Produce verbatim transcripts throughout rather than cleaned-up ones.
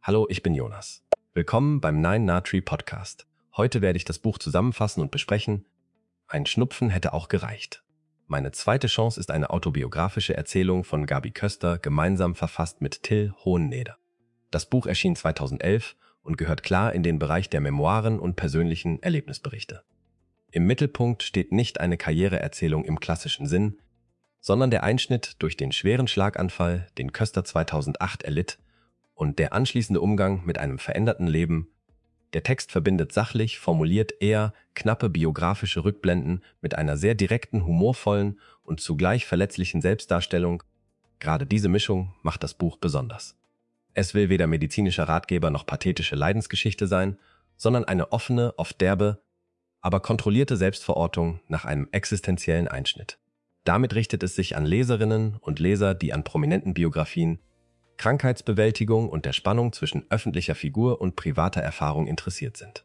Hallo, ich bin Jonas. Willkommen beim Nine Natri Podcast. Heute werde ich das Buch zusammenfassen und besprechen. Ein Schnupfen hätte auch gereicht. Meine zweite Chance ist eine autobiografische Erzählung von Gabi Köster, gemeinsam verfasst mit Till Hohenneder. Das Buch erschien zweitausendelf und gehört klar in den Bereich der Memoiren und persönlichen Erlebnisberichte. Im Mittelpunkt steht nicht eine Karriereerzählung im klassischen Sinn, sondern der Einschnitt durch den schweren Schlaganfall, den Köster zweitausendacht erlitt, und der anschließende Umgang mit einem veränderten Leben. Der Text verbindet sachlich, formuliert eher knappe biografische Rückblenden mit einer sehr direkten, humorvollen und zugleich verletzlichen Selbstdarstellung. Gerade diese Mischung macht das Buch besonders. Es will weder medizinischer Ratgeber noch pathetische Leidensgeschichte sein, sondern eine offene, oft derbe, aber kontrollierte Selbstverortung nach einem existenziellen Einschnitt. Damit richtet es sich an Leserinnen und Leser, die an prominenten Biografien, Krankheitsbewältigung und der Spannung zwischen öffentlicher Figur und privater Erfahrung interessiert sind.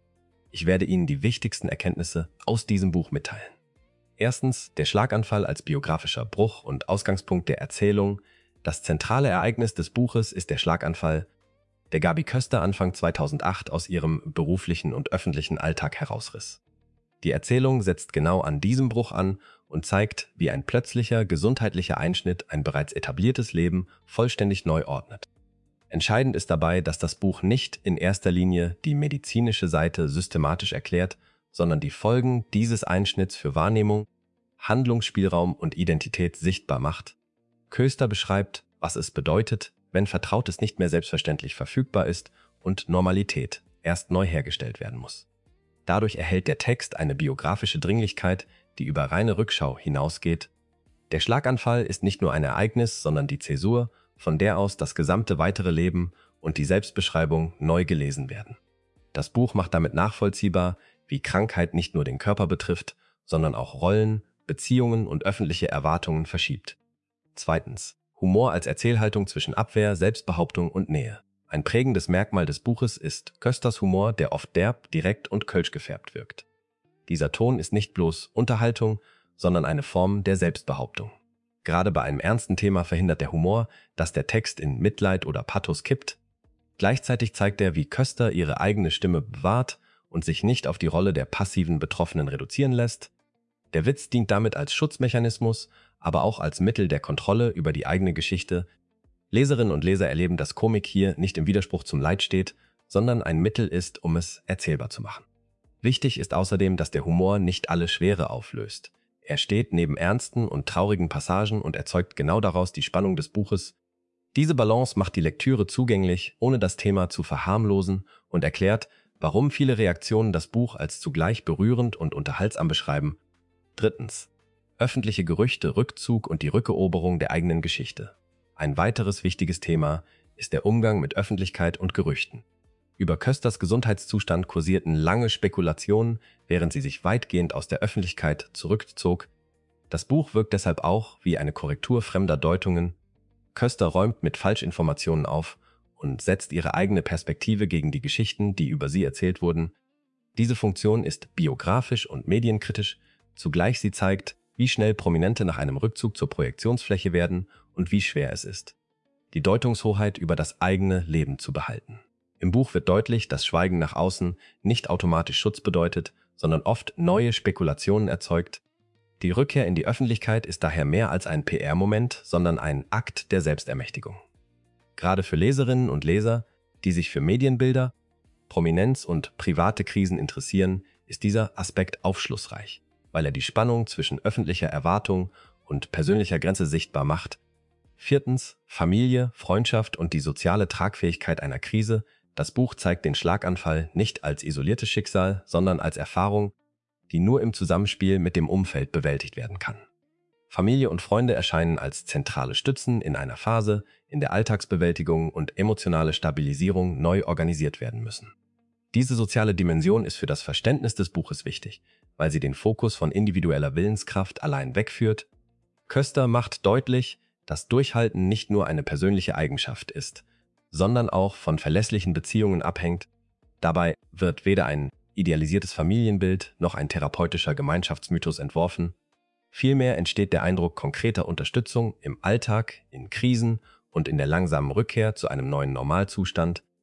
Ich werde Ihnen die wichtigsten Erkenntnisse aus diesem Buch mitteilen. Erstens, der Schlaganfall als biografischer Bruch und Ausgangspunkt der Erzählung. Das zentrale Ereignis des Buches ist der Schlaganfall, der Gabi Köster Anfang zweitausendacht aus ihrem beruflichen und öffentlichen Alltag herausriss. Die Erzählung setzt genau an diesem Bruch an und zeigt, wie ein plötzlicher gesundheitlicher Einschnitt ein bereits etabliertes Leben vollständig neu ordnet. Entscheidend ist dabei, dass das Buch nicht in erster Linie die medizinische Seite systematisch erklärt, sondern die Folgen dieses Einschnitts für Wahrnehmung, Handlungsspielraum und Identität sichtbar macht. Köster beschreibt, was es bedeutet, wenn Vertrautes nicht mehr selbstverständlich verfügbar ist und Normalität erst neu hergestellt werden muss. Dadurch erhält der Text eine biografische Dringlichkeit, die über reine Rückschau hinausgeht. Der Schlaganfall ist nicht nur ein Ereignis, sondern die Zäsur, von der aus das gesamte weitere Leben und die Selbstbeschreibung neu gelesen werden. Das Buch macht damit nachvollziehbar, wie Krankheit nicht nur den Körper betrifft, sondern auch Rollen, Beziehungen und öffentliche Erwartungen verschiebt. Zweitens. Humor als Erzählhaltung zwischen Abwehr, Selbstbehauptung und Nähe. Ein prägendes Merkmal des Buches ist Kösters Humor, der oft derb, direkt und kölsch gefärbt wirkt. Dieser Ton ist nicht bloß Unterhaltung, sondern eine Form der Selbstbehauptung. Gerade bei einem ernsten Thema verhindert der Humor, dass der Text in Mitleid oder Pathos kippt. Gleichzeitig zeigt er, wie Köster ihre eigene Stimme bewahrt und sich nicht auf die Rolle der passiven Betroffenen reduzieren lässt. Der Witz dient damit als Schutzmechanismus, aber auch als Mittel der Kontrolle über die eigene Geschichte. Leserinnen und Leser erleben, dass Komik hier nicht im Widerspruch zum Leid steht, sondern ein Mittel ist, um es erzählbar zu machen. Wichtig ist außerdem, dass der Humor nicht alle Schwere auflöst. Er steht neben ernsten und traurigen Passagen und erzeugt genau daraus die Spannung des Buches. Diese Balance macht die Lektüre zugänglich, ohne das Thema zu verharmlosen, und erklärt, warum viele Reaktionen das Buch als zugleich berührend und unterhaltsam beschreiben. Drittens. Öffentliche Gerüchte, Rückzug und die Rückeroberung der eigenen Geschichte. Ein weiteres wichtiges Thema ist der Umgang mit Öffentlichkeit und Gerüchten. Über Kösters Gesundheitszustand kursierten lange Spekulationen, während sie sich weitgehend aus der Öffentlichkeit zurückzog. Das Buch wirkt deshalb auch wie eine Korrektur fremder Deutungen. Köster räumt mit Falschinformationen auf und setzt ihre eigene Perspektive gegen die Geschichten, die über sie erzählt wurden. Diese Funktion ist biografisch und medienkritisch, zugleich sie zeigt, wie schnell Prominente nach einem Rückzug zur Projektionsfläche werden und wie schwer es ist, die Deutungshoheit über das eigene Leben zu behalten. Im Buch wird deutlich, dass Schweigen nach außen nicht automatisch Schutz bedeutet, sondern oft neue Spekulationen erzeugt. Die Rückkehr in die Öffentlichkeit ist daher mehr als ein P R-Moment, sondern ein Akt der Selbstermächtigung. Gerade für Leserinnen und Leser, die sich für Medienbilder, Prominenz und private Krisen interessieren, ist dieser Aspekt aufschlussreich, weil er die Spannung zwischen öffentlicher Erwartung und persönlicher Grenze sichtbar macht. Viertens. Familie, Freundschaft und die soziale Tragfähigkeit einer Krise. Das Buch zeigt den Schlaganfall nicht als isoliertes Schicksal, sondern als Erfahrung, die nur im Zusammenspiel mit dem Umfeld bewältigt werden kann. Familie und Freunde erscheinen als zentrale Stützen in einer Phase, in der Alltagsbewältigung und emotionale Stabilisierung neu organisiert werden müssen. Diese soziale Dimension ist für das Verständnis des Buches wichtig, weil sie den Fokus von individueller Willenskraft allein wegführt. Köster macht deutlich, dass Durchhalten nicht nur eine persönliche Eigenschaft ist, sondern auch von verlässlichen Beziehungen abhängt. Dabei wird weder ein idealisiertes Familienbild noch ein therapeutischer Gemeinschaftsmythos entworfen. Vielmehr entsteht der Eindruck konkreter Unterstützung im Alltag, in Krisen und in der langsamen Rückkehr zu einem neuen Normalzustand.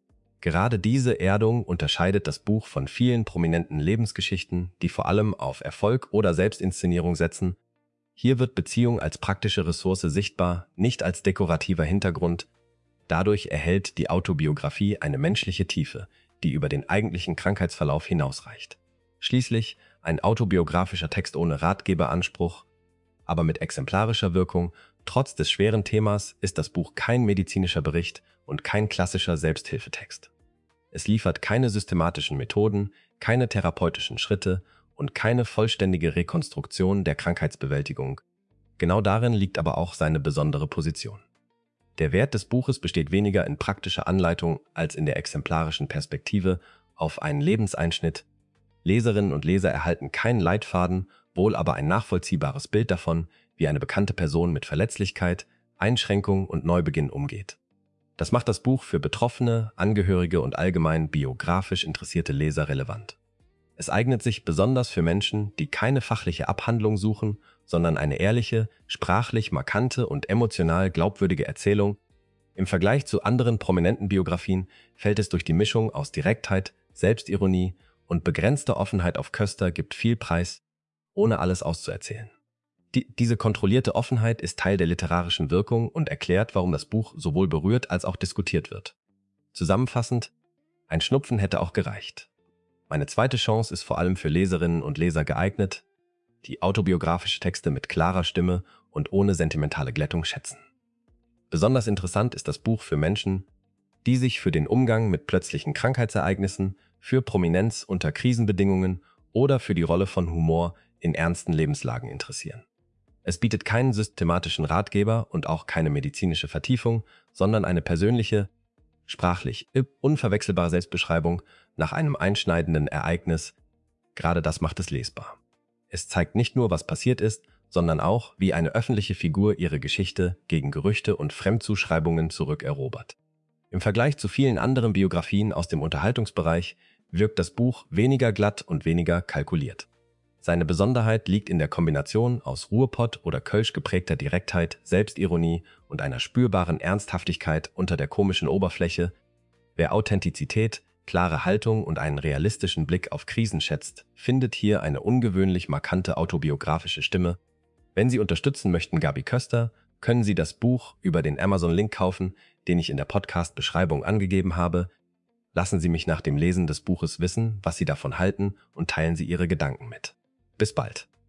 Gerade diese Erdung unterscheidet das Buch von vielen prominenten Lebensgeschichten, die vor allem auf Erfolg oder Selbstinszenierung setzen. Hier wird Beziehung als praktische Ressource sichtbar, nicht als dekorativer Hintergrund. Dadurch erhält die Autobiografie eine menschliche Tiefe, die über den eigentlichen Krankheitsverlauf hinausreicht. Schließlich ein autobiografischer Text ohne Ratgeberanspruch, aber mit exemplarischer Wirkung. Trotz des schweren Themas ist das Buch kein medizinischer Bericht und kein klassischer Selbsthilfetext. Es liefert keine systematischen Methoden, keine therapeutischen Schritte und keine vollständige Rekonstruktion der Krankheitsbewältigung. Genau darin liegt aber auch seine besondere Position. Der Wert des Buches besteht weniger in praktischer Anleitung als in der exemplarischen Perspektive auf einen Lebenseinschnitt. Leserinnen und Leser erhalten keinen Leitfaden, wohl aber ein nachvollziehbares Bild davon, wie eine bekannte Person mit Verletzlichkeit, Einschränkung und Neubeginn umgeht. Das macht das Buch für Betroffene, Angehörige und allgemein biografisch interessierte Leser relevant. Es eignet sich besonders für Menschen, die keine fachliche Abhandlung suchen, sondern eine ehrliche, sprachlich markante und emotional glaubwürdige Erzählung. Im Vergleich zu anderen prominenten Biografien fällt es durch die Mischung aus Direktheit, Selbstironie und begrenzter Offenheit auf Köster gibt viel Preis, ohne alles auszuerzählen. Die, diese kontrollierte Offenheit ist Teil der literarischen Wirkung und erklärt, warum das Buch sowohl berührt als auch diskutiert wird. Zusammenfassend, ein Schnupfen hätte auch gereicht. Meine zweite Chance ist vor allem für Leserinnen und Leser geeignet, die autobiografische Texte mit klarer Stimme und ohne sentimentale Glättung schätzen. Besonders interessant ist das Buch für Menschen, die sich für den Umgang mit plötzlichen Krankheitsereignissen, für Prominenz unter Krisenbedingungen oder für die Rolle von Humor in ernsten Lebenslagen interessieren. Es bietet keinen systematischen Ratgeber und auch keine medizinische Vertiefung, sondern eine persönliche, sprachlich unverwechselbare Selbstbeschreibung nach einem einschneidenden Ereignis. Gerade das macht es lesbar. Es zeigt nicht nur, was passiert ist, sondern auch, wie eine öffentliche Figur ihre Geschichte gegen Gerüchte und Fremdzuschreibungen zurückerobert. Im Vergleich zu vielen anderen Biografien aus dem Unterhaltungsbereich wirkt das Buch weniger glatt und weniger kalkuliert. Seine Besonderheit liegt in der Kombination aus Ruhrpott- oder Kölsch geprägter Direktheit, Selbstironie und einer spürbaren Ernsthaftigkeit unter der komischen Oberfläche. Wer Authentizität, klare Haltung und einen realistischen Blick auf Krisen schätzt, findet hier eine ungewöhnlich markante autobiografische Stimme. Wenn Sie unterstützen möchten Gabi Köster, können Sie das Buch über den Amazon-Link kaufen, den ich in der Podcast-Beschreibung angegeben habe. Lassen Sie mich nach dem Lesen des Buches wissen, was Sie davon halten und teilen Sie Ihre Gedanken mit. Bis bald.